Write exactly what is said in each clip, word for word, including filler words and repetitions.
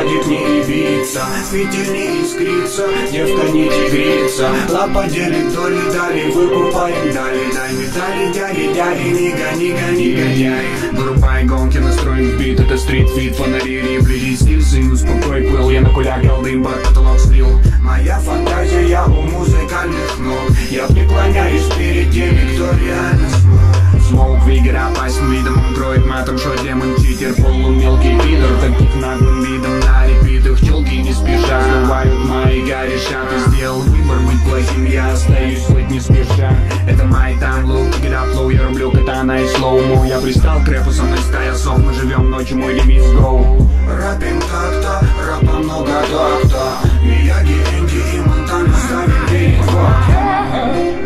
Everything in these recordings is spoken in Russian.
Сладик не Ибица, фитиль не искрится, девка не тигрица. Лапа делит доли, дали, выкупаем дали. Дай медали, дяди, дяди, не гони, гони, гоняй. Вырубай гонки, настроим бит, это стрит-фит. Фонари, репли, стиль, сын, успокой пыл. Я накулякал дым, под потолок слил. Моя фантазия у музыкальных ног. Я преклоняюсь перед теми, кто реально смог. Смоук, вигер, опасен видом, он кроет матом, что демон, читер, полумелкий пидор. Таких наглым видом на репитах челки не спеша сдувают мои горяча. Ты сделал выбор быть плохим, я остаюсь плыть не спеша. Это май тайм лук, гида флоу, я рублю катана и слоумо. Я пристал к рэпу, со мной стая сов, мы живем ночью, мой девиз гоу. Рэпим так-то, рэпа много так-то. Мияги, Энди и Монтана ставим денег в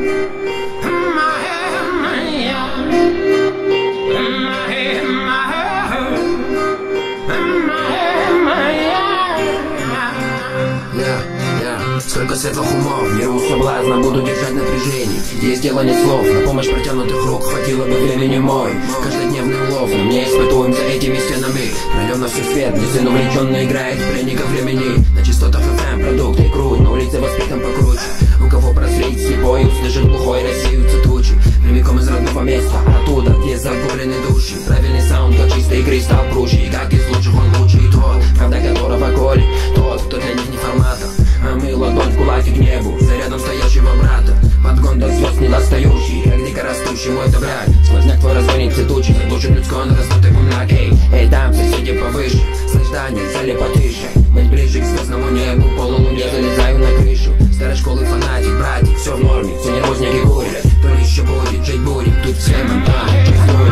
Сколько светлых умов, миру соблазна, буду держать напряжение. Есть дело не слов, на помощь протянутых рук хватило бы времени мой. Каждодневный улов, но мне испытуем за этими стенами. Пройдем на всю свет, где сын увлеченно играет пленника времени. На частотах эф эм продукт и круть, на улице воспитан покруче. У кого прозреть слепой, услышит глухой, рассеются тучи. Прямиком из родного места, оттуда, где загублены души. Правильный саунд, как чистой игры стал круче. И как из лучших он лучший, и тот, правда которого колет, тот, кто для них не форматор. А мы ладонь в кулаке к небу, за рядом стоящего брата. Подгон до звезд недостающий, как дикорастущий мой добряк. Сквозняк твой разгонит тучи, заглушит людской он раздутый кумляк. Эй, эй, там соседи повыше, слышь, Даня, зали потише. Быть ближе к звездному небу, полулуне залезаю на крышу. Старой школы фанатик, братик, все в норме, все нервозники курят. То ли еще будет, жить будем, тут все монтаны, честной.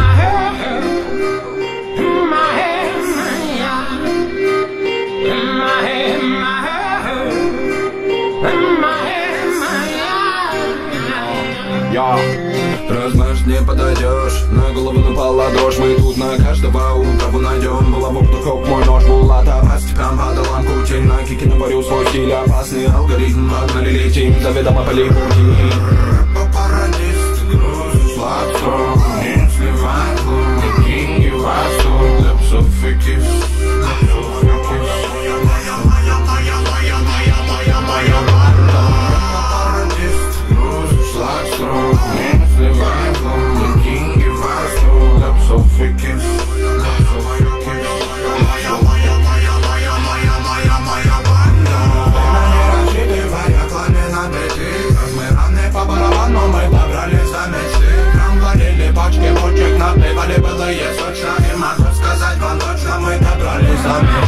Я Размажь не подойдешь, на голову напал ладошь. Мы тут на каждого, у кого найдем. Была в обдухов мой нож, булата пластиком падалом кутень. На кике наборю свой стиль, опасный алгоритм. Погнали, летим, заведомо полей пути. Папарадист, груз, сладко. Не сливай лук, кинги, восток. Лепсов и кис, лепсов и кис. Моя, моя, моя, моя, моя, моя, моя, моя банда. Папарадист, груз, сладко. Не сливай лук, кинги, восток. Лепсов и кис, лепсов и кис. Моя, моя, моя, моя, моя, моя, моя банда. Время не рассчитывая, кланы на беты. Мы равны по барабану, мы добрались до мечты. Нам варили пачки бочек, напивали былые сочно. И могу сказать вам точно, мы добрались до мечты.